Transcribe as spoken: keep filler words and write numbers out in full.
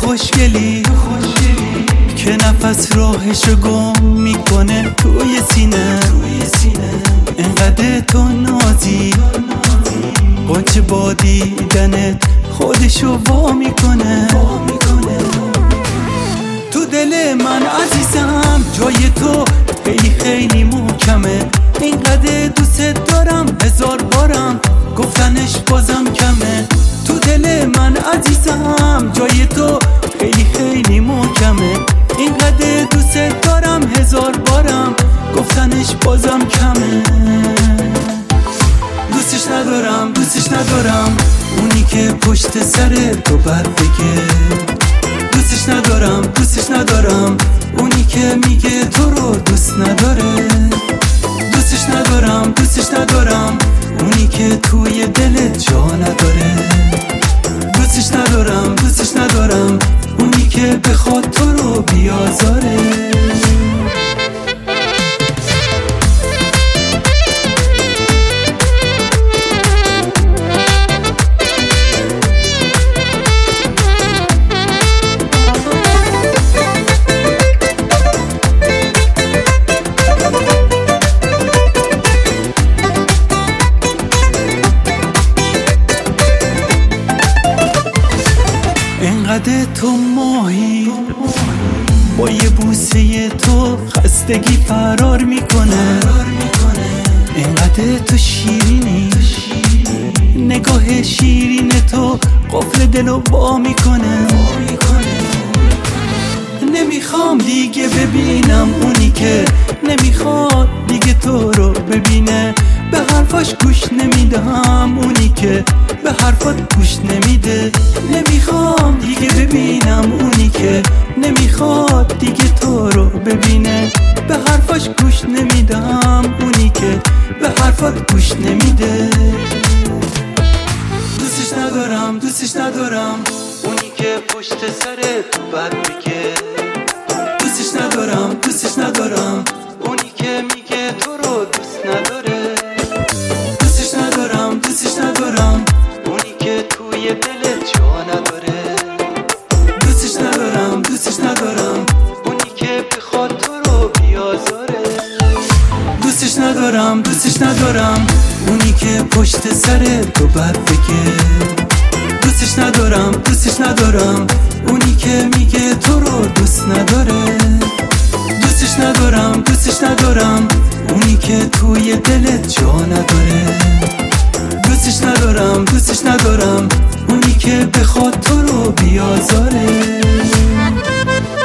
خوشگلی که نفس راهشو گم میکنه توی سینه. انقدر تو نازی قنچه با دیدنت خودشو وا میکنه. تو دل من عزیزم جای تو خیلی خیلی محکمه. اینقدر دوست دارم هزار بارم گفتنش بازم کمه. تو دل من عزیزم جای تو خیلی خیلی محکمه. اینقدر دوست دارم هزار بارم گفتنش بازم کمه. دوستش ندارم دوستش ندارم اونی که پشت سر تو بر بگه. دوستش ندارم دوستش ندارم اونی که میگه تو رو دوست نداره. دوستش ندارم دوستش ندارم اونی که توی دلت جا نداره. دوستش ندارم دوستش ندارم اونی که بخواد تو رو بیازاره. انقدر تو ماهی با یه بوسه تو خستگی فرار میکنه. انقدر تو شیرینی نگاه شیرین تو قفل دلو وا میکنه. نمیخوام دیگه ببینم اونی که نمیخواد دیگه تو رو ببینه. به حرفاش گوش نمیدم اونی که به حرفات گوش نمیده. نمیخوام دیگه ببینم اونی که نمیخواد دیگه تو رو ببینه. به حرفاش گوش نمیدم اونی که به حرفات گوش نمیده. دوستش ندارم دوستش ندارم اونی که پشت سر تو بد بگه. دوستش ندارم دوستش ندارم اونی که میگه تو رو دوست نداره. دوستش ندارم دوستش ندارم اونی که توی دلت جا نداره. دوستش ندارم دوستش ندارم اونی که بخواد تو رو بیازاره. دوستش ندارم دوستش ندارم اونی که پشت سر تو بد بگه. دوستش ندارم دوستش ندارم اونی که میگه تو رو دوست نداره. دوستش ندارم دوستش ندارم اونی که توی دلت جا نداره. دوستش ندارم دوستش ندارم اونی که بخواد تو رو بیازاره.